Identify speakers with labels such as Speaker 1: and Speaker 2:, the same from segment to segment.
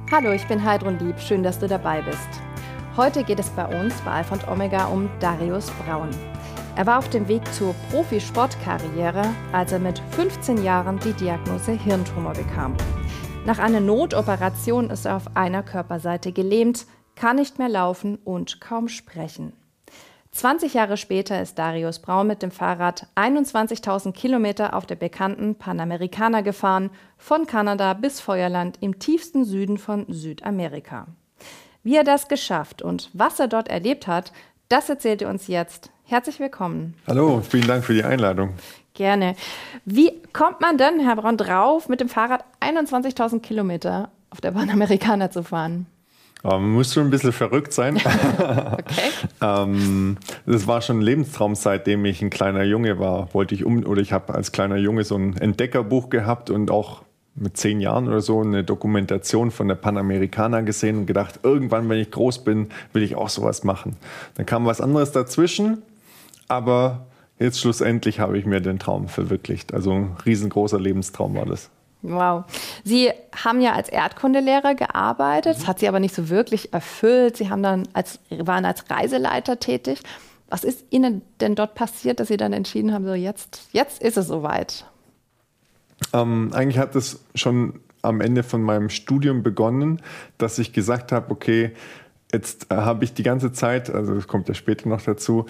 Speaker 1: Hallo, ich bin Heidrun Lieb. Schön, dass du dabei bist. Heute geht es bei uns bei Alpha und Omega um Darius Braun. Er war auf dem Weg zur Profisportkarriere, als er mit 15 Jahren die Diagnose Hirntumor bekam. Nach einer Notoperation ist er auf einer Körperseite gelähmt, kann nicht mehr laufen und kaum sprechen. 20 Jahre später ist Darius Braun mit dem Fahrrad 21.000 Kilometer auf der bekannten Panamericana gefahren, von Kanada bis Feuerland im tiefsten Süden von Südamerika. Wie er das geschafft und was er dort erlebt hat, das erzählt er uns jetzt. Herzlich willkommen.
Speaker 2: Hallo, vielen Dank für die Einladung.
Speaker 1: Gerne. Wie kommt man denn, Herr Braun, drauf, mit dem Fahrrad 21.000 Kilometer auf der Panamericana zu fahren?
Speaker 2: Man muss schon ein bisschen verrückt sein.
Speaker 1: Okay.
Speaker 2: Das war schon ein Lebenstraum, seitdem ich ein kleiner Junge war. Ich habe als kleiner Junge so ein Entdeckerbuch gehabt und auch mit 10 Jahren oder so eine Dokumentation von der Panamericana gesehen und gedacht, irgendwann, wenn ich groß bin, will ich auch sowas machen. Dann kam was anderes dazwischen, aber jetzt schlussendlich habe ich mir den Traum verwirklicht. Also ein riesengroßer Lebenstraum war das.
Speaker 1: Wow. Sie haben ja als Erdkundelehrer gearbeitet, das hat Sie aber nicht so wirklich erfüllt. Sie haben waren als Reiseleiter tätig. Was ist Ihnen denn dort passiert, dass Sie dann entschieden haben, so jetzt ist es soweit?
Speaker 2: Eigentlich hat es schon am Ende von meinem Studium begonnen, dass ich gesagt habe, okay, jetzt habe ich die ganze Zeit, also das kommt ja später noch dazu,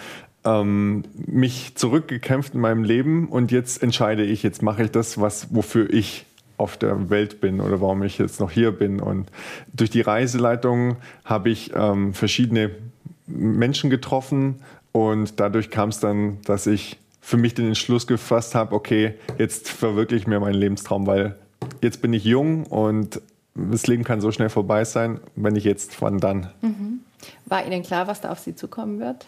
Speaker 2: mich zurückgekämpft in meinem Leben und jetzt entscheide ich, jetzt mache ich das, wofür ich auf der Welt bin oder warum ich jetzt noch hier bin. Und durch die Reiseleitung habe ich verschiedene Menschen getroffen und dadurch kam es dann, dass ich für mich den Entschluss gefasst habe, okay, jetzt verwirkliche ich mir meinen Lebenstraum, weil jetzt bin ich jung und das Leben kann so schnell vorbei sein. Wenn nicht jetzt, wann dann?
Speaker 1: Mhm. War Ihnen klar, was da auf Sie zukommen wird?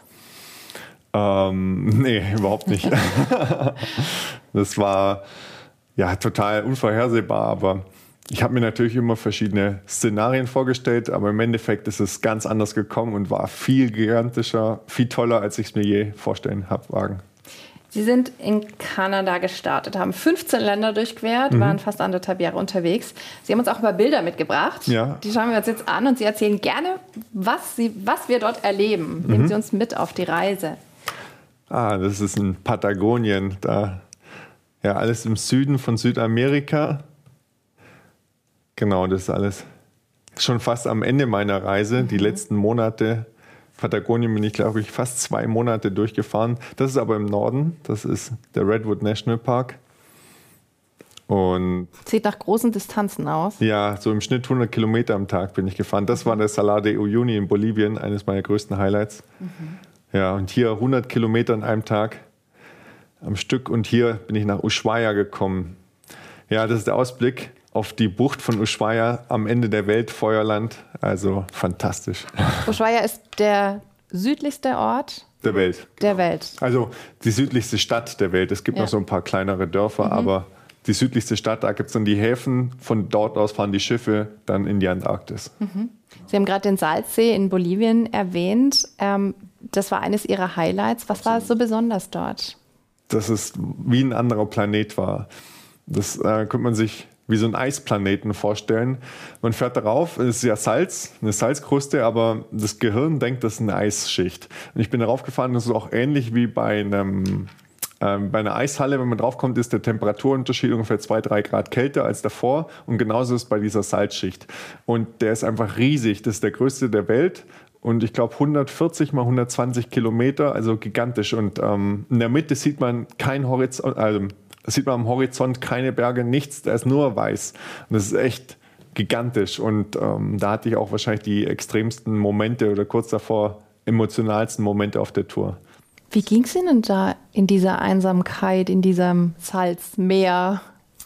Speaker 2: Nee, überhaupt nicht. Das war ja total unvorhersehbar, aber ich habe mir natürlich immer verschiedene Szenarien vorgestellt, aber im Endeffekt ist es ganz anders gekommen und war viel gigantischer, viel toller, als ich es mir je vorstellen habe wagen.
Speaker 1: Sie sind in Kanada gestartet, haben 15 Länder durchquert, waren fast 1,5 Jahre unterwegs. Sie haben uns auch ein paar Bilder mitgebracht.
Speaker 2: Ja.
Speaker 1: Die schauen wir uns jetzt an und Sie erzählen gerne, was wir dort erleben. Nehmen Sie uns mit auf die Reise.
Speaker 2: Das ist in Patagonien, da ja alles im Süden von Südamerika. Genau, das ist alles schon fast am Ende meiner Reise, die letzten Monate. Patagonien bin ich, glaube ich, fast 2 Monate durchgefahren. Das ist aber im Norden. Das ist der Redwood National Park. Und
Speaker 1: sieht nach großen Distanzen aus.
Speaker 2: Ja, so im Schnitt 100 Kilometer am Tag bin ich gefahren. Das war der Salar de Uyuni in Bolivien, eines meiner größten Highlights. Ja, und hier 100 Kilometer an einem Tag am Stück. Und hier bin ich nach Ushuaia gekommen. Ja, das ist der Ausblick auf die Bucht von Ushuaia am Ende der Welt, Feuerland. Also fantastisch.
Speaker 1: Ushuaia ist der südlichste Ort
Speaker 2: der Welt.
Speaker 1: Der Welt.
Speaker 2: Also die südlichste Stadt der Welt. Es gibt noch so ein paar kleinere Dörfer, aber die südlichste Stadt, da gibt es dann die Häfen. Von dort aus fahren die Schiffe dann in die Antarktis.
Speaker 1: Sie haben gerade den Salzsee in Bolivien erwähnt. Das war eines Ihrer Highlights. Was war so besonders dort?
Speaker 2: Dass es wie ein anderer Planet war. Das könnte man sich wie so einen Eisplaneten vorstellen. Man fährt darauf, es ist ja Salz, eine Salzkruste, aber das Gehirn denkt, das ist eine Eisschicht. Und ich bin darauf gefahren, das ist auch ähnlich wie bei einer Eishalle. Wenn man draufkommt, ist der Temperaturunterschied ungefähr 2-3 Grad kälter als davor. Und genauso ist es bei dieser Salzschicht. Und der ist einfach riesig. Das ist der größte der Welt. Und ich glaube 140 mal 120 Kilometer, also gigantisch. Und in der Mitte sieht man kein Horizont, sieht man am Horizont keine Berge, nichts, da ist nur weiß. Und das ist echt gigantisch. Und da hatte ich auch wahrscheinlich die extremsten Momente oder kurz davor emotionalsten Momente auf der Tour.
Speaker 1: Wie ging es Ihnen da in dieser Einsamkeit, in diesem Salzmeer?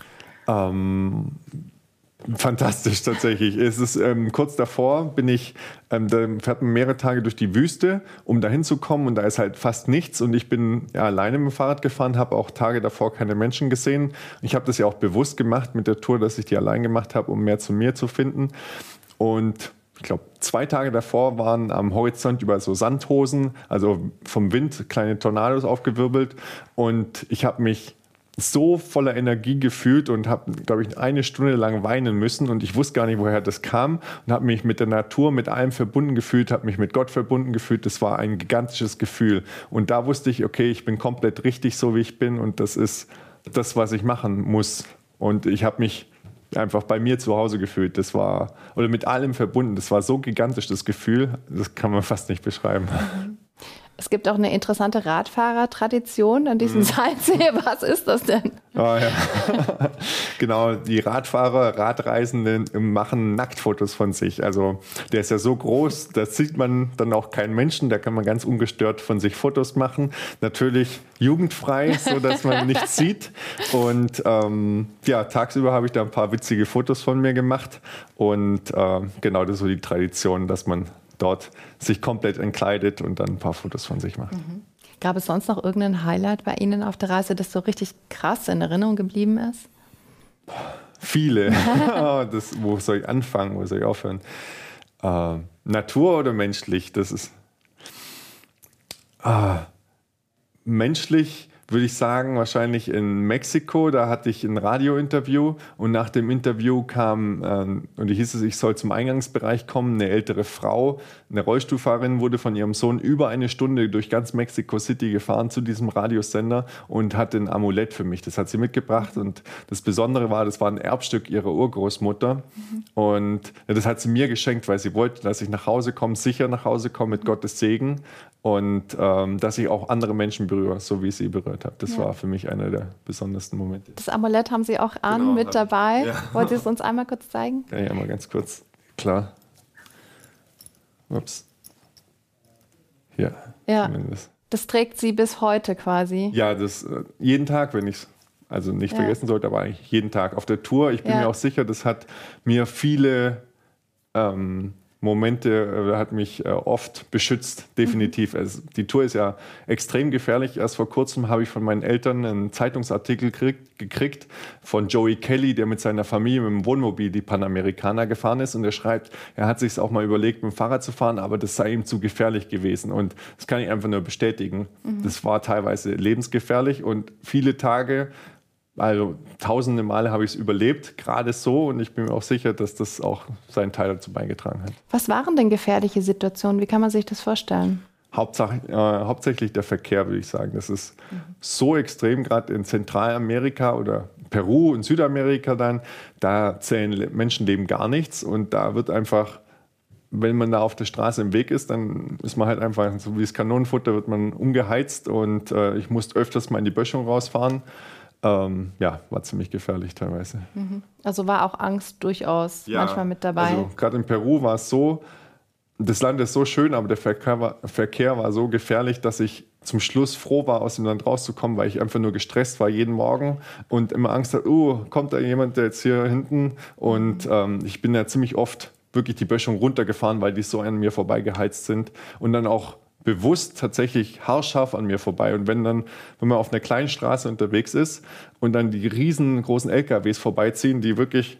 Speaker 2: Fantastisch tatsächlich. Es ist kurz davor da fährt man mehrere Tage durch die Wüste, um da hinzukommen und da ist halt fast nichts und ich bin alleine mit dem Fahrrad gefahren, habe auch Tage davor keine Menschen gesehen. Ich habe das ja auch bewusst gemacht mit der Tour, dass ich die allein gemacht habe, um mehr zu mir zu finden. Und ich glaube, 2 Tage davor waren am Horizont über so Sandhosen, also vom Wind kleine Tornados aufgewirbelt und ich habe mich so voller Energie gefühlt und habe, glaube ich, 1 Stunde lang weinen müssen und ich wusste gar nicht, woher das kam und habe mich mit der Natur, mit allem verbunden gefühlt, habe mich mit Gott verbunden gefühlt. Das war ein gigantisches Gefühl und da wusste ich, okay, ich bin komplett richtig so, wie ich bin und das ist das, was ich machen muss und ich habe mich einfach bei mir zu Hause gefühlt. Das war, oder mit allem verbunden. Das war so gigantisch, das Gefühl, das kann man fast nicht beschreiben.
Speaker 1: Es gibt auch eine interessante Radfahrertradition an diesem Salzsee. Was ist das denn?
Speaker 2: Oh, ja. Genau, die Radfahrer, Radreisenden machen Nacktfotos von sich. Also der ist ja so groß, da sieht man dann auch keinen Menschen, da kann man ganz ungestört von sich Fotos machen. Natürlich jugendfrei, so dass man nichts sieht. Und ja, tagsüber habe ich da ein paar witzige Fotos von mir gemacht. Und genau, das ist so die Tradition, dass man dort sich komplett entkleidet und dann ein paar Fotos von sich macht.
Speaker 1: Gab es sonst noch irgendein Highlight bei Ihnen auf der Reise, das so richtig krass in Erinnerung geblieben ist?
Speaker 2: Viele. Wo soll ich anfangen? Wo soll ich aufhören? Natur oder menschlich? Das ist menschlich. Würde ich sagen, wahrscheinlich in Mexiko, da hatte ich ein Radiointerview und nach dem Interview kam, und hieß es, ich soll zum Eingangsbereich kommen, eine ältere Frau, eine Rollstuhlfahrerin, wurde von ihrem Sohn über 1 Stunde durch ganz Mexico City gefahren zu diesem Radiosender und hatte ein Amulett für mich. Das hat sie mitgebracht und das Besondere war, das war ein Erbstück ihrer Urgroßmutter und ja, das hat sie mir geschenkt, weil sie wollte, dass ich nach Hause komme, sicher nach Hause komme mit Gottes Segen und dass ich auch andere Menschen berühre, so wie ich sie berührt habe. Das war für mich einer der besondersten Momente.
Speaker 1: Das Amulett haben Sie auch an, mit dabei. Ja. Wollen Sie es uns einmal kurz zeigen?
Speaker 2: Kann ich einmal ganz kurz. Klar. Ups. Hier.
Speaker 1: Ja. Das trägt sie bis heute quasi.
Speaker 2: Ja, das jeden Tag, wenn ich es also nicht vergessen sollte, aber eigentlich jeden Tag auf der Tour. Ich bin mir auch sicher, das hat mir viele Momente, hat mich oft beschützt, definitiv. Also, die Tour ist ja extrem gefährlich. Erst vor kurzem habe ich von meinen Eltern einen Zeitungsartikel gekriegt von Joey Kelly, der mit seiner Familie mit dem Wohnmobil die Panamericana gefahren ist und er schreibt, er hat sich auch mal überlegt, mit dem Fahrrad zu fahren, aber das sei ihm zu gefährlich gewesen und das kann ich einfach nur bestätigen. Das war teilweise lebensgefährlich und viele Tage, also tausende Male habe ich es überlebt, gerade so und ich bin mir auch sicher, dass das auch seinen Teil dazu beigetragen hat.
Speaker 1: Was waren denn gefährliche Situationen? Wie kann man sich das vorstellen?
Speaker 2: Hauptsächlich der Verkehr, würde ich sagen. Das ist so extrem, gerade in Zentralamerika oder Peru und Südamerika dann, da zählen Menschenleben gar nichts und da wird einfach, wenn man da auf der Straße im Weg ist, dann ist man halt einfach, so wie das Kanonenfutter, wird man umgeheizt und ich musste öfters mal in die Böschung rausfahren. Ja, war ziemlich gefährlich teilweise.
Speaker 1: Also war auch Angst durchaus manchmal mit dabei?
Speaker 2: Also gerade in Peru war es so, das Land ist so schön, aber der Verkehr war so gefährlich, dass ich zum Schluss froh war, aus dem Land rauszukommen, weil ich einfach nur gestresst war jeden Morgen und immer Angst hatte, kommt da jemand, der jetzt hier hinten und ich bin ja ziemlich oft wirklich die Böschung runtergefahren, weil die so an mir vorbeigeheizt sind und dann auch bewusst tatsächlich haarscharf an mir vorbei. Und wenn man auf einer kleinen Straße unterwegs ist und dann die riesengroßen LKWs vorbeiziehen, die wirklich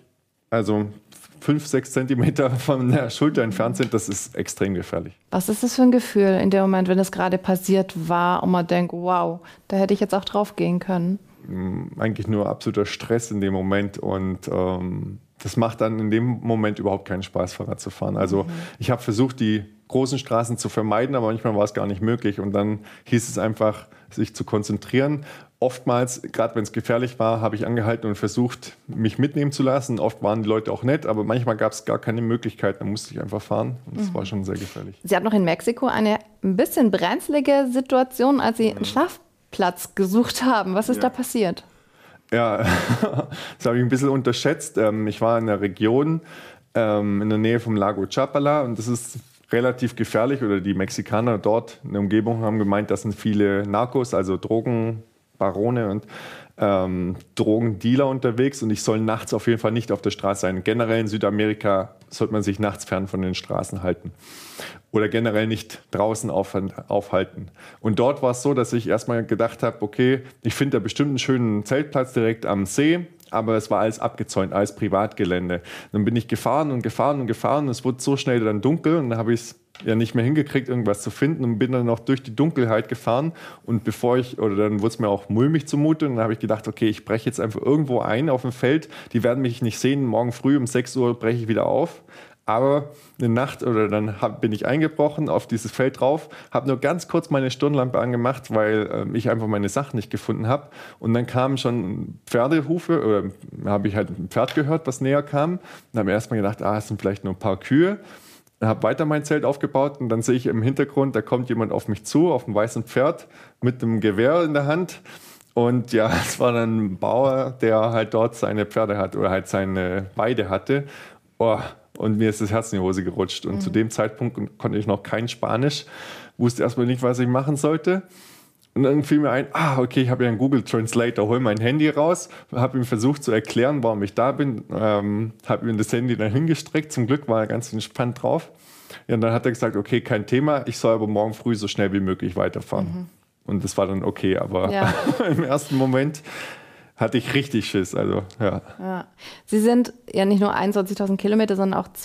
Speaker 2: 5-6 Zentimeter von der Schulter entfernt sind, das ist extrem gefährlich.
Speaker 1: Was ist das für ein Gefühl in dem Moment, wenn es gerade passiert war und man denkt, wow, da hätte ich jetzt auch drauf gehen können?
Speaker 2: Eigentlich nur absoluter Stress in dem Moment und das macht dann in dem Moment überhaupt keinen Spaß, Fahrrad zu fahren. Also ich habe versucht, die großen Straßen zu vermeiden, aber manchmal war es gar nicht möglich. Und dann hieß es einfach, sich zu konzentrieren. Oftmals, gerade wenn es gefährlich war, habe ich angehalten und versucht, mich mitnehmen zu lassen. Oft waren die Leute auch nett, aber manchmal gab es gar keine Möglichkeit. Dann musste ich einfach fahren. Und das war schon sehr gefährlich. Sie
Speaker 1: hatten noch in Mexiko eine ein bisschen brenzlige Situation, als Sie einen Schlafplatz gesucht haben. Was ist da passiert?
Speaker 2: Ja, das habe ich ein bisschen unterschätzt. Ich war in der Region in der Nähe vom Lago Chapala und das ist relativ gefährlich, oder die Mexikaner dort in der Umgebung haben gemeint, das sind viele Narcos, also Drogenbarone und Drogendealer unterwegs und ich soll nachts auf jeden Fall nicht auf der Straße sein. Generell in Südamerika sollte man sich nachts fern von den Straßen halten oder generell nicht draußen aufhalten. Und dort war es so, dass ich erstmal gedacht habe, okay, ich finde da bestimmt einen schönen Zeltplatz direkt am See, aber es war alles abgezäunt, alles Privatgelände. Dann bin ich gefahren und es wurde so schnell dann dunkel und dann habe ich es ja nicht mehr hingekriegt, irgendwas zu finden und bin dann noch durch die Dunkelheit gefahren und dann wurde es mir auch mulmig zumute und dann habe ich gedacht, okay, ich breche jetzt einfach irgendwo ein auf dem Feld, die werden mich nicht sehen, morgen früh um 6 Uhr breche ich wieder auf. Aber eine Nacht bin ich eingebrochen auf dieses Feld drauf, habe nur ganz kurz meine Stirnlampe angemacht, weil ich einfach meine Sachen nicht gefunden habe. Und dann kamen schon Pferdehufe, oder habe ich halt ein Pferd gehört, was näher kam. Dann habe ich erstmal gedacht, es sind vielleicht nur ein paar Kühe. Habe weiter mein Zelt aufgebaut und dann sehe ich im Hintergrund, da kommt jemand auf mich zu, auf einem weißen Pferd mit einem Gewehr in der Hand. Und ja, es war dann ein Bauer, der halt dort seine Pferde hat oder halt seine Weide hatte. Und mir ist das Herz in die Hose gerutscht. Und zu dem Zeitpunkt konnte ich noch kein Spanisch, wusste erstmal nicht, was ich machen sollte. Und dann fiel mir ein, okay, ich habe ja einen Google Translator, hol mein Handy raus, habe ihm versucht zu erklären, warum ich da bin, habe ihm das Handy dann hingestreckt. Zum Glück war er ganz entspannt drauf. Ja, und dann hat er gesagt, okay, kein Thema, ich soll aber morgen früh so schnell wie möglich weiterfahren. Und das war dann okay, aber im ersten Moment hatte ich richtig Schiss. Also, ja.
Speaker 1: Sie sind ja nicht nur 21.000 Kilometer, sondern auch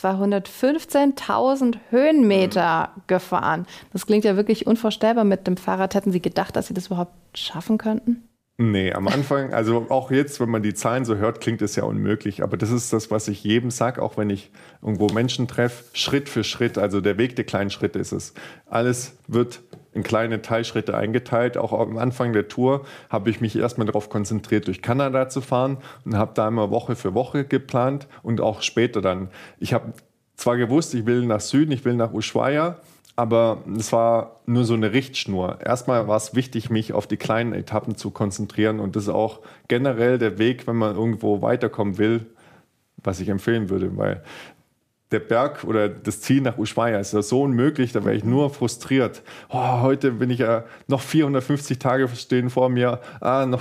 Speaker 1: 215.000 Höhenmeter gefahren. Das klingt ja wirklich unvorstellbar mit dem Fahrrad. Hätten Sie gedacht, dass Sie das überhaupt schaffen könnten?
Speaker 2: Nee, am Anfang, also auch jetzt, wenn man die Zahlen so hört, klingt es ja unmöglich. Aber das ist das, was ich jedem sage, auch wenn ich irgendwo Menschen treffe, Schritt für Schritt. Also der Weg der kleinen Schritte ist es. Alles wird in kleine Teilschritte eingeteilt. Auch am Anfang der Tour habe ich mich erstmal darauf konzentriert, durch Kanada zu fahren und habe da immer Woche für Woche geplant und auch später dann. Ich habe zwar gewusst, ich will nach Süden, ich will nach Ushuaia, aber es war nur so eine Richtschnur. Erstmal war es wichtig, mich auf die kleinen Etappen zu konzentrieren und das ist auch generell der Weg, wenn man irgendwo weiterkommen will, was ich empfehlen würde, weil der Berg oder das Ziel nach Ushuaia ist ja so unmöglich, da wäre ich nur frustriert. Heute bin ich ja noch 450 Tage stehen vor mir, noch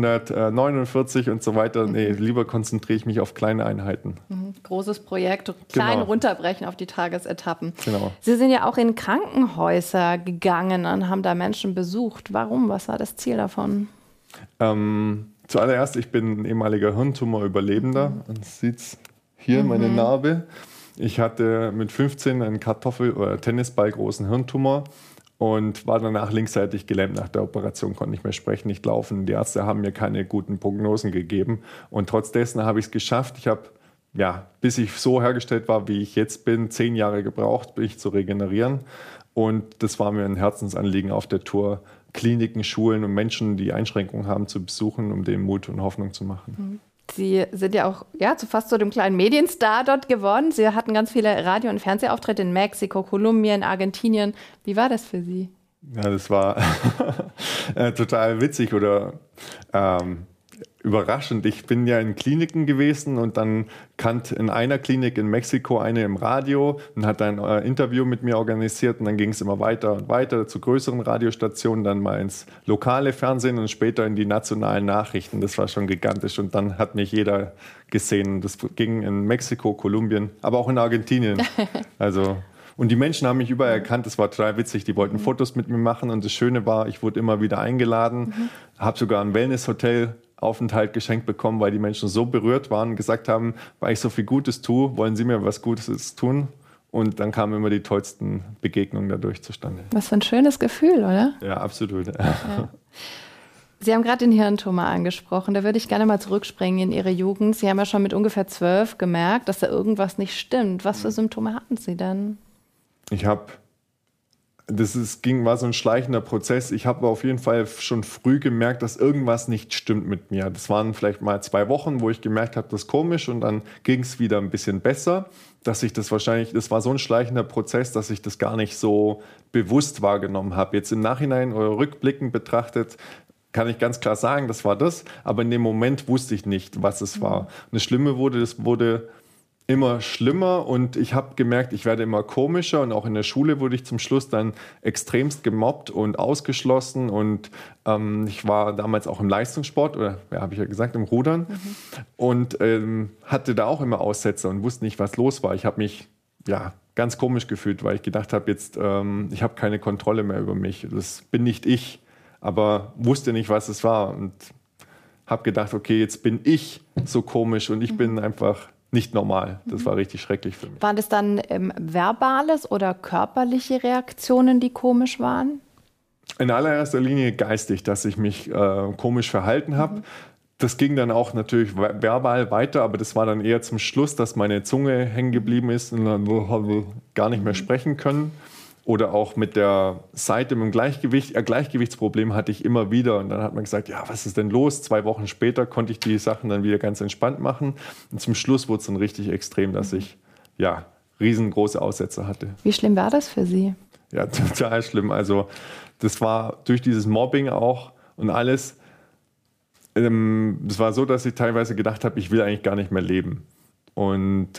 Speaker 2: 449 und so weiter. Nee, lieber konzentriere ich mich auf kleine Einheiten.
Speaker 1: Großes Projekt, klein runterbrechen auf die Tagesetappen.
Speaker 2: Genau.
Speaker 1: Sie sind ja auch in Krankenhäuser gegangen und haben da Menschen besucht. Warum? Was war das Ziel davon?
Speaker 2: Zuallererst, ich bin ein ehemaliger Hirntumor-Überlebender. Man sieht es hier, meine Narbe. Ich hatte mit 15 einen oder Tennisball großen Hirntumor und war danach linksseitig gelähmt. Nach der Operation konnte nicht mehr sprechen, nicht laufen. Die Ärzte haben mir keine guten Prognosen gegeben. Und trotz dessen habe ich es geschafft. Ich habe, bis ich so hergestellt war, wie ich jetzt bin, 10 Jahre gebraucht, mich zu regenerieren. Und das war mir ein Herzensanliegen auf der Tour, Kliniken, Schulen und Menschen, die Einschränkungen haben, zu besuchen, um denen Mut und Hoffnung zu machen.
Speaker 1: Sie sind ja auch fast zu dem kleinen Medienstar dort geworden. Sie hatten ganz viele Radio- und Fernsehauftritte in Mexiko, Kolumbien, Argentinien. Wie war das für Sie?
Speaker 2: Ja, das war total witzig oder überraschend. Ich bin ja in Kliniken gewesen und dann kannte in einer Klinik in Mexiko eine im Radio und hat ein Interview mit mir organisiert und dann ging es immer weiter und weiter zu größeren Radiostationen, dann mal ins lokale Fernsehen und später in die nationalen Nachrichten. Das war schon gigantisch und dann hat mich jeder gesehen. Das ging in Mexiko, Kolumbien, aber auch in Argentinien. Und die Menschen haben mich überall erkannt, das war total witzig, die wollten Fotos mit mir machen und das Schöne war, ich wurde immer wieder eingeladen, habe sogar ein Wellnesshotel Aufenthalt geschenkt bekommen, weil die Menschen so berührt waren und gesagt haben, weil ich so viel Gutes tue, wollen Sie mir was Gutes tun? Und dann kamen immer die tollsten Begegnungen dadurch zustande.
Speaker 1: Was für ein schönes Gefühl, oder?
Speaker 2: Ja, absolut.
Speaker 1: Ja. Sie haben gerade den Hirntumor angesprochen. Da würde ich gerne mal zurückspringen in Ihre Jugend. Sie haben ja schon mit ungefähr 12 gemerkt, dass da irgendwas nicht stimmt. Was für Symptome hatten Sie denn?
Speaker 2: War so ein schleichender Prozess. Ich habe auf jeden Fall schon früh gemerkt, dass irgendwas nicht stimmt mit mir. Das waren vielleicht mal 2 Wochen, wo ich gemerkt habe, das ist komisch und dann ging es wieder ein bisschen besser. Das war so ein schleichender Prozess, dass ich das gar nicht so bewusst wahrgenommen habe. Jetzt im Nachhinein oder rückblickend betrachtet, kann ich ganz klar sagen, das war das. Aber in dem Moment wusste ich nicht, was es war. Und das Schlimme wurde immer schlimmer und ich habe gemerkt, ich werde immer komischer und auch in der Schule wurde ich zum Schluss dann extremst gemobbt und ausgeschlossen und ich war damals auch im Leistungssport oder habe ich ja gesagt, im Rudern und hatte da auch immer Aussetzer und wusste nicht, was los war. Ich habe mich ganz komisch gefühlt, weil ich gedacht habe, ich habe keine Kontrolle mehr über mich. Das bin nicht ich, aber wusste nicht, was es war und habe gedacht, okay, jetzt bin ich so komisch und ich bin einfach nicht normal. Das war richtig schrecklich für mich.
Speaker 1: Waren das dann verbales oder körperliche Reaktionen, die komisch waren?
Speaker 2: In allererster Linie geistig, dass ich mich komisch verhalten habe. Das ging dann auch natürlich verbal weiter, aber das war dann eher zum Schluss, dass meine Zunge hängen geblieben ist und dann gar nicht mehr sprechen können. Oder auch mit der Seite mit dem Gleichgewicht. Gleichgewichtsproblem hatte ich immer wieder. Und dann hat man gesagt, ja, was ist denn los? 2 Wochen später konnte ich die Sachen dann wieder ganz entspannt machen. Und zum Schluss wurde es dann richtig extrem, dass ich riesengroße Aussätze hatte.
Speaker 1: Wie schlimm war das für Sie?
Speaker 2: Ja, total schlimm. Also das war durch dieses Mobbing auch und alles. Es war so, dass ich teilweise gedacht habe, ich will eigentlich gar nicht mehr leben. Und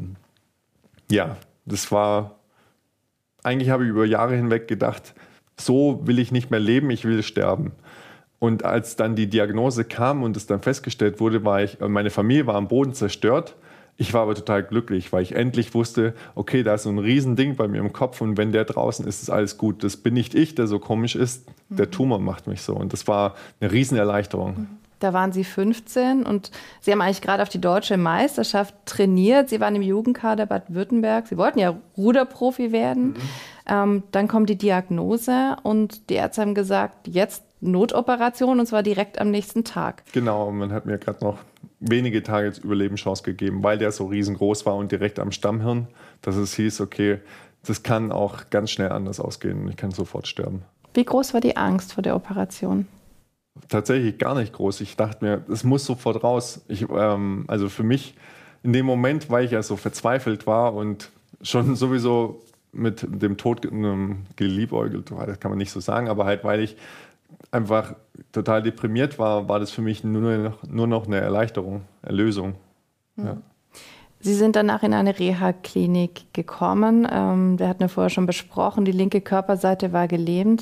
Speaker 2: das war... Eigentlich habe ich über Jahre hinweg gedacht, so will ich nicht mehr leben, ich will sterben. Und als dann die Diagnose kam und es dann festgestellt wurde, meine Familie war am Boden zerstört. Ich war aber total glücklich, weil ich endlich wusste, okay, da ist so ein Riesending bei mir im Kopf und wenn der draußen ist, ist alles gut. Das bin nicht ich, der so komisch ist, der Tumor macht mich so. Und das war eine Riesenerleichterung.
Speaker 1: Da waren Sie 15 und Sie haben eigentlich gerade auf die deutsche Meisterschaft trainiert. Sie waren im Jugendkader Baden-Württemberg. Sie wollten ja Ruderprofi werden. Dann kommt die Diagnose und die Ärzte haben gesagt, jetzt Notoperation und zwar direkt am nächsten Tag.
Speaker 2: Genau, man hat mir gerade noch wenige Tage Überlebenschance gegeben, weil der so riesengroß war und direkt am Stammhirn, dass es hieß, okay, das kann auch ganz schnell anders ausgehen. Ich kann sofort sterben.
Speaker 1: Wie groß war die Angst vor der Operation?
Speaker 2: Tatsächlich gar nicht groß. Ich dachte mir, das muss sofort raus. Also für mich in dem Moment, weil ich ja so verzweifelt war und schon sowieso mit dem Tod geliebäugelt war, das kann man nicht so sagen, aber halt, weil ich einfach total deprimiert war, war das für mich nur noch eine Erleichterung, Erlösung. Ja.
Speaker 1: Sie sind danach in eine Reha-Klinik gekommen. Wir hatten ja vorher schon besprochen, die linke Körperseite war gelähmt.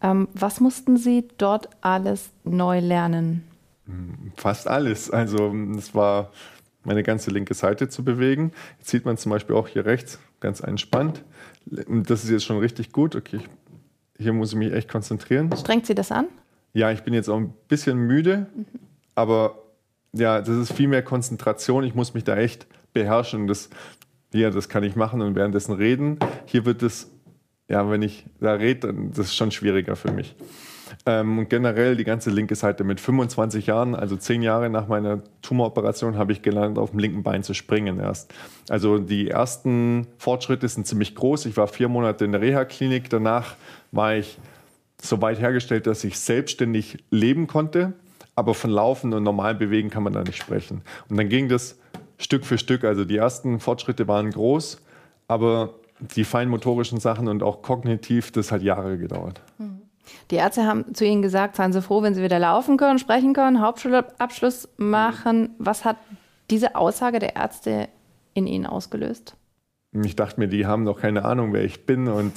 Speaker 1: Was mussten Sie dort alles neu lernen?
Speaker 2: Fast alles. Also es war meine ganze linke Seite zu bewegen. Jetzt sieht man zum Beispiel auch hier rechts ganz entspannt. Und das ist jetzt schon richtig gut. Okay, hier muss ich mich echt konzentrieren.
Speaker 1: Strengt Sie das an?
Speaker 2: Ja, ich bin jetzt auch ein bisschen müde, aber ja, das ist viel mehr Konzentration. Ich muss mich da echt beherrschen. Das kann ich machen und währenddessen reden. Hier wird es, wenn ich da rede, dann das ist schon schwieriger für mich. Und generell die ganze linke Seite mit 25 Jahren, also 10 Jahre nach meiner Tumoroperation, habe ich gelernt, auf dem linken Bein zu springen erst. Also die ersten Fortschritte sind ziemlich groß. Ich war 4 Monate in der Reha-Klinik. Danach war ich so weit hergestellt, dass ich selbstständig leben konnte. Aber von Laufen und normal bewegen kann man da nicht sprechen. Und dann ging das Stück für Stück. Also die ersten Fortschritte waren groß, aber die feinmotorischen Sachen und auch kognitiv, das hat Jahre gedauert.
Speaker 1: Die Ärzte haben zu Ihnen gesagt, seien Sie froh, wenn Sie wieder laufen können, sprechen können, Hauptschulabschluss machen. Was hat diese Aussage der Ärzte in Ihnen ausgelöst?
Speaker 2: Ich dachte mir, die haben doch keine Ahnung, wer ich bin und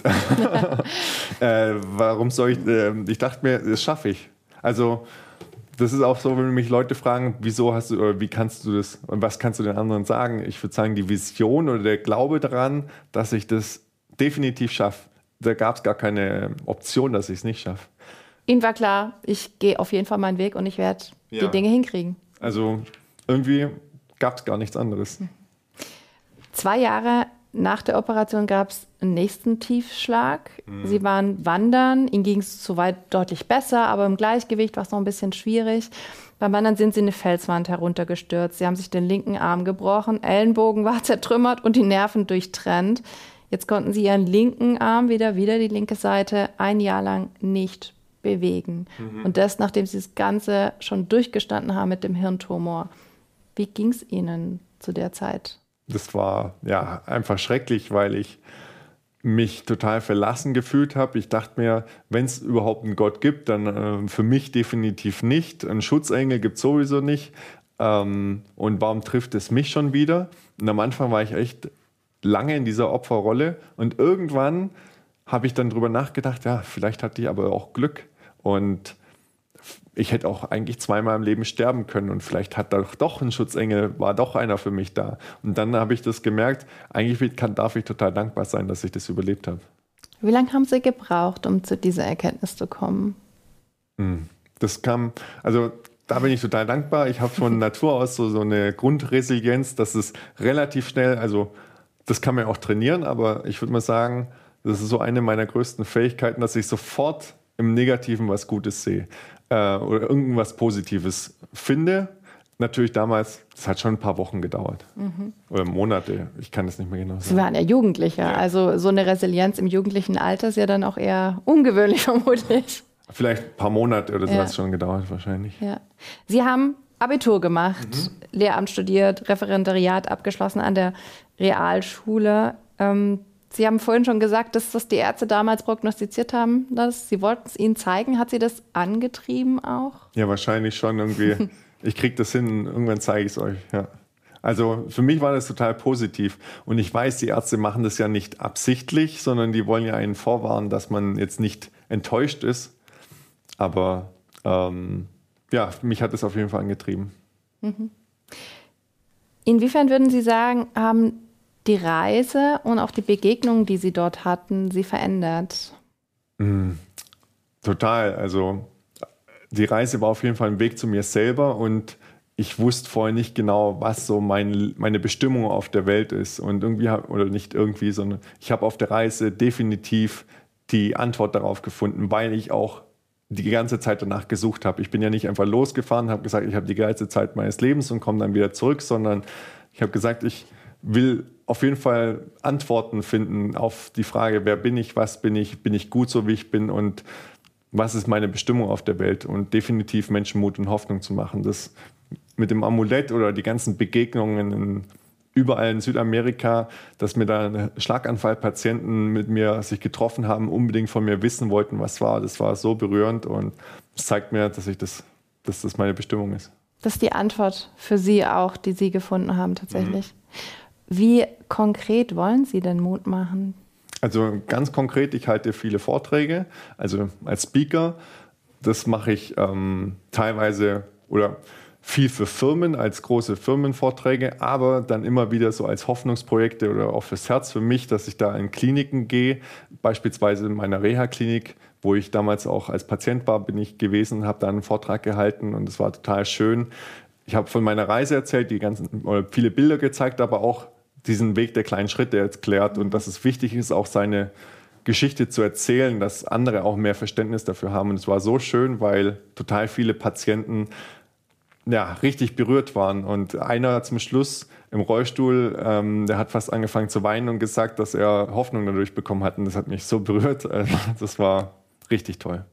Speaker 2: warum soll ich dachte mir, das schaffe ich. Also das ist auch so, wenn mich Leute fragen, wieso hast du oder wie kannst du das und was kannst du den anderen sagen? Ich würde sagen, die Vision oder der Glaube daran, dass ich das definitiv schaffe. Da gab es gar keine Option, dass ich es nicht schaffe.
Speaker 1: Ihnen war klar, ich gehe auf jeden Fall meinen Weg und ich werde die Dinge hinkriegen.
Speaker 2: Also irgendwie gab es gar nichts anderes.
Speaker 1: 2 Jahre nach der Operation gab es einen nächsten Tiefschlag. Sie waren wandern, Ihnen ging es soweit deutlich besser, aber im Gleichgewicht war es noch ein bisschen schwierig. Beim Wandern sind Sie eine Felswand heruntergestürzt. Sie haben sich den linken Arm gebrochen, Ellenbogen war zertrümmert und die Nerven durchtrennt. Jetzt konnten Sie Ihren linken Arm wieder die linke Seite 1 Jahr lang nicht bewegen. Und das, nachdem Sie das Ganze schon durchgestanden haben mit dem Hirntumor. Wie ging es Ihnen zu der Zeit?
Speaker 2: Das war einfach schrecklich, weil ich mich total verlassen gefühlt habe. Ich dachte mir, wenn es überhaupt einen Gott gibt, dann für mich definitiv nicht. Einen Schutzengel gibt es sowieso nicht. Und warum trifft es mich schon wieder? Und am Anfang war ich echt lange in dieser Opferrolle und irgendwann habe ich dann drüber nachgedacht, vielleicht hatte ich aber auch Glück und ich hätte auch eigentlich 2-mal im Leben sterben können und vielleicht hat doch ein Schutzengel, war doch einer für mich da. Und dann habe ich das gemerkt, eigentlich darf ich total dankbar sein, dass ich das überlebt habe.
Speaker 1: Wie lange haben Sie gebraucht, um zu dieser Erkenntnis zu kommen?
Speaker 2: Das kam, also da bin ich total dankbar. Ich habe von Natur aus so eine Grundresilienz, dass es relativ schnell, also das kann man auch trainieren, aber ich würde mal sagen, das ist so eine meiner größten Fähigkeiten, dass ich sofort im Negativen was Gutes sehe oder irgendwas Positives finde. Natürlich damals, das hat schon ein paar Wochen gedauert. Oder Monate, ich kann das nicht mehr genau sagen.
Speaker 1: Sie waren ja Jugendlicher, ja. Also so eine Resilienz im jugendlichen Alter ist ja dann auch eher ungewöhnlich vermutlich.
Speaker 2: Vielleicht ein paar Monate oder so hat es schon gedauert wahrscheinlich.
Speaker 1: Ja. Sie haben Abitur gemacht, Lehramt studiert, Referendariat abgeschlossen an der Realschule. Sie haben vorhin schon gesagt, dass das die Ärzte damals prognostiziert haben. Sie wollten es Ihnen zeigen. Hat Sie das angetrieben auch?
Speaker 2: Ja, wahrscheinlich schon irgendwie. Ich kriege das hin, irgendwann zeige ich es euch. Ja. Also für mich war das total positiv. Und ich weiß, die Ärzte machen das ja nicht absichtlich, sondern die wollen ja einen vorwarnen, dass man jetzt nicht enttäuscht ist. Aber mich hat es auf jeden Fall angetrieben.
Speaker 1: Inwiefern würden Sie sagen, haben die Reise und auch die Begegnungen, die Sie dort hatten, Sie verändert?
Speaker 2: Total. Also die Reise war auf jeden Fall ein Weg zu mir selber und ich wusste vorher nicht genau, was so meine Bestimmung auf der Welt ist. Und irgendwie, oder nicht irgendwie, sondern ich habe auf der Reise definitiv die Antwort darauf gefunden, weil ich auch die ganze Zeit danach gesucht habe. Ich bin ja nicht einfach losgefahren, habe gesagt, ich habe die geilste Zeit meines Lebens und komme dann wieder zurück, sondern ich habe gesagt, ich will auf jeden Fall Antworten finden auf die Frage, wer bin ich, was bin ich gut so, wie ich bin und was ist meine Bestimmung auf der Welt und definitiv Menschen Mut und Hoffnung zu machen. Das mit dem Amulett oder die ganzen Begegnungen überall in Südamerika, dass mir da Schlaganfallpatienten mit mir sich getroffen haben, unbedingt von mir wissen wollten, was war. Das war so berührend und es zeigt mir, dass das meine Bestimmung ist.
Speaker 1: Das ist die Antwort für Sie auch, die Sie gefunden haben tatsächlich. Wie konkret wollen Sie denn Mut machen?
Speaker 2: Also ganz konkret, ich halte viele Vorträge, also als Speaker. Das mache ich teilweise oder viel für Firmen, als große Firmenvorträge, aber dann immer wieder so als Hoffnungsprojekte oder auch fürs Herz für mich, dass ich da in Kliniken gehe, beispielsweise in meiner Reha-Klinik, wo ich damals auch als Patient war, bin ich gewesen, habe da einen Vortrag gehalten und es war total schön. Ich habe von meiner Reise erzählt, viele Bilder gezeigt, aber auch diesen Weg der kleinen Schritte erklärt und dass es wichtig ist, auch seine Geschichte zu erzählen, dass andere auch mehr Verständnis dafür haben. Und es war so schön, weil total viele Patienten richtig berührt waren. Und einer zum Schluss im Rollstuhl, der hat fast angefangen zu weinen und gesagt, dass er Hoffnung dadurch bekommen hat. Und das hat mich so berührt. Das war richtig toll.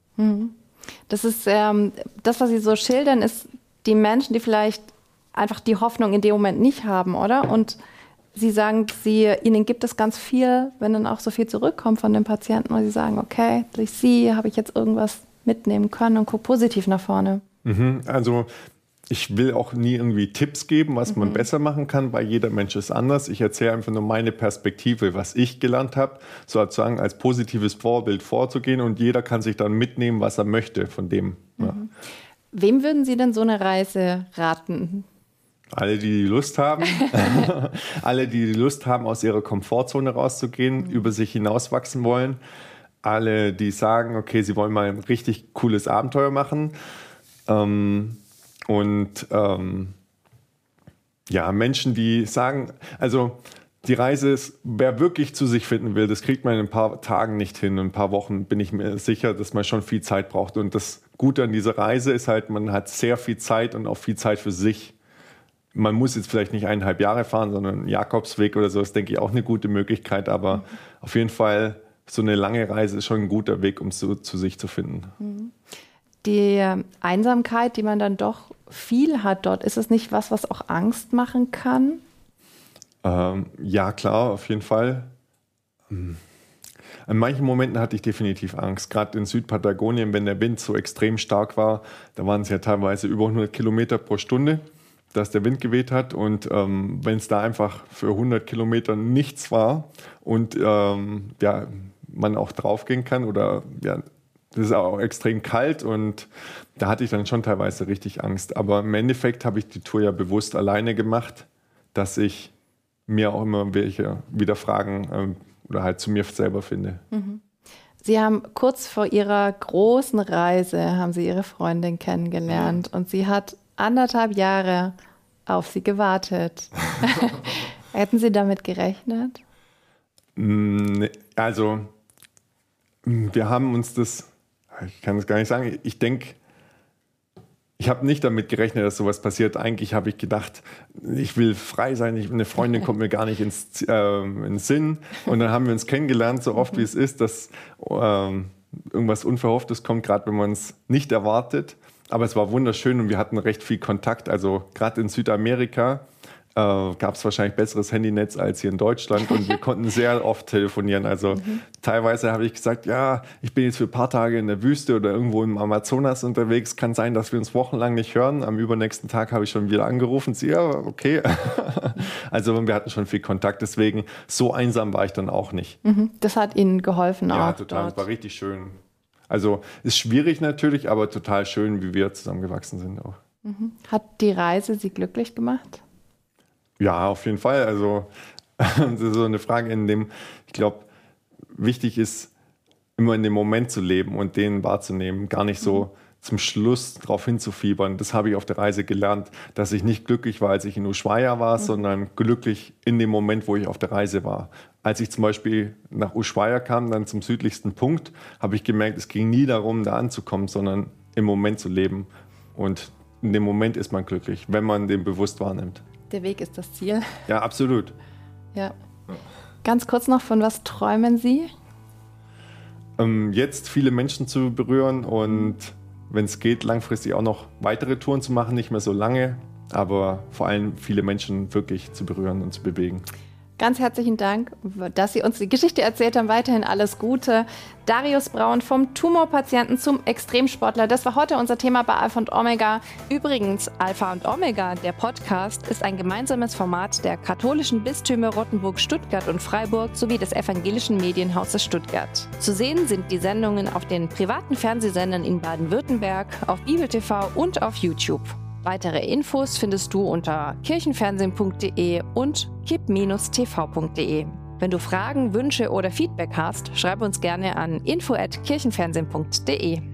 Speaker 1: Das ist das, was Sie so schildern, ist die Menschen, die vielleicht einfach die Hoffnung in dem Moment nicht haben, oder? Und Sie sagen, Ihnen gibt es ganz viel, wenn dann auch so viel zurückkommt von den Patienten, weil Sie sagen, okay, durch Sie habe ich jetzt irgendwas mitnehmen können und gucke positiv nach vorne.
Speaker 2: Also ich will auch nie irgendwie Tipps geben, was man besser machen kann, weil jeder Mensch ist anders. Ich erzähle einfach nur meine Perspektive, was ich gelernt habe, sozusagen als positives Vorbild vorzugehen und jeder kann sich dann mitnehmen, was er möchte von dem. Ja.
Speaker 1: Wem würden Sie denn so eine Reise raten?
Speaker 2: Alle, die Lust haben. Alle, die Lust haben, aus ihrer Komfortzone rauszugehen, über sich hinauswachsen wollen. Alle, die sagen, okay, sie wollen mal ein richtig cooles Abenteuer machen. Menschen, die sagen, also die Reise ist, wer wirklich zu sich finden will, das kriegt man in ein paar Tagen nicht hin. In ein paar Wochen bin ich mir sicher, dass man schon viel Zeit braucht. Und das Gute an dieser Reise ist halt, man hat sehr viel Zeit und auch viel Zeit für sich. Man muss jetzt vielleicht nicht 1,5 Jahre fahren, sondern einen Jakobsweg oder so, ist, denke ich, auch eine gute Möglichkeit. Aber auf jeden Fall, so eine lange Reise ist schon ein guter Weg, um so zu sich zu finden.
Speaker 1: Die Einsamkeit, die man dann doch viel hat dort, ist es nicht was auch Angst machen kann?
Speaker 2: Ja, klar, auf jeden Fall. An manchen Momenten hatte ich definitiv Angst. Gerade in Südpatagonien, wenn der Wind so extrem stark war, da waren es ja teilweise über 100 Kilometer pro Stunde, dass der Wind geweht hat. Und wenn es da einfach für 100 Kilometer nichts war und man auch draufgehen kann oder das ist auch extrem kalt und da hatte ich dann schon teilweise richtig Angst. Aber im Endeffekt habe ich die Tour ja bewusst alleine gemacht, dass ich mir auch immer welche wieder Fragen oder halt zu mir selber finde.
Speaker 1: Sie haben kurz vor Ihrer großen Reise, haben Sie Ihre Freundin kennengelernt und sie hat 1,5 Jahre auf Sie gewartet. Hätten Sie damit gerechnet?
Speaker 2: Also, wir haben uns das, ich kann es gar nicht sagen, ich denke, ich habe nicht damit gerechnet, dass sowas passiert. Eigentlich habe ich gedacht, ich will frei sein. Eine Freundin kommt mir gar nicht ins Sinn. Und dann haben wir uns kennengelernt, so oft wie es ist, dass irgendwas Unverhofftes kommt, gerade wenn man es nicht erwartet. Aber es war wunderschön und wir hatten recht viel Kontakt. Also gerade in Südamerika gab es wahrscheinlich besseres Handynetz als hier in Deutschland und wir konnten sehr oft telefonieren. Also teilweise habe ich gesagt, ja, ich bin jetzt für ein paar Tage in der Wüste oder irgendwo im Amazonas unterwegs. Kann sein, dass wir uns wochenlang nicht hören. Am übernächsten Tag habe ich schon wieder angerufen. Sie, ja, okay. Also wir hatten schon viel Kontakt. Deswegen, so einsam war ich dann auch nicht.
Speaker 1: Das hat Ihnen geholfen auch.
Speaker 2: Ja, total. Es war richtig schön. Also ist schwierig natürlich, aber total schön, wie wir zusammengewachsen sind auch.
Speaker 1: Hat die Reise Sie glücklich gemacht?
Speaker 2: Ja, auf jeden Fall. Also das ist so eine Frage, in dem ich glaube, wichtig ist, immer in dem Moment zu leben und den wahrzunehmen, gar nicht so zum Schluss drauf hinzufiebern. Das habe ich auf der Reise gelernt, dass ich nicht glücklich war, als ich in Ushuaia war, sondern glücklich in dem Moment, wo ich auf der Reise war. Als ich zum Beispiel nach Ushuaia kam, dann zum südlichsten Punkt, habe ich gemerkt, es ging nie darum, da anzukommen, sondern im Moment zu leben. Und in dem Moment ist man glücklich, wenn man den bewusst wahrnimmt.
Speaker 1: Der Weg ist das Ziel.
Speaker 2: Ja, absolut.
Speaker 1: Ja. Ganz kurz noch, von was träumen Sie?
Speaker 2: Jetzt viele Menschen zu berühren und wenn es geht, langfristig auch noch weitere Touren zu machen, nicht mehr so lange, aber vor allem viele Menschen wirklich zu berühren und zu bewegen.
Speaker 1: Ganz herzlichen Dank, dass Sie uns die Geschichte erzählt haben. Weiterhin alles Gute. Darius Braun, vom Tumorpatienten zum Extremsportler. Das war heute unser Thema bei Alpha und Omega. Übrigens, Alpha und Omega, der Podcast, ist ein gemeinsames Format der katholischen Bistümer Rottenburg, Stuttgart und Freiburg sowie des evangelischen Medienhauses Stuttgart. Zu sehen sind die Sendungen auf den privaten Fernsehsendern in Baden-Württemberg, auf Bibel TV und auf YouTube. Weitere Infos findest du unter kirchenfernsehen.de und kip-tv.de. Wenn du Fragen, Wünsche oder Feedback hast, schreib uns gerne an info@kirchenfernsehen.de.